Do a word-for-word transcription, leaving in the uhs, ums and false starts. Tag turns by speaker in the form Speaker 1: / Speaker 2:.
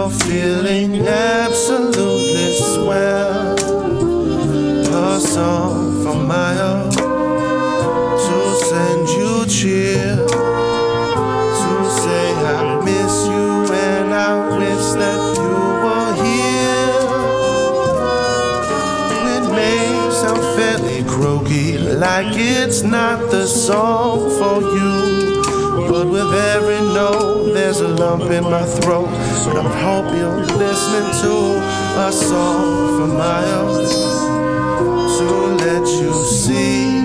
Speaker 1: you're feeling absolutely swell, a song from my own to send you cheer, to say I miss you and I wish that you were here. It may sound fairly croaky, like it's not the song for you, but with every note there's a lump in my throat. But I hope you're listening to a song from my own to let you see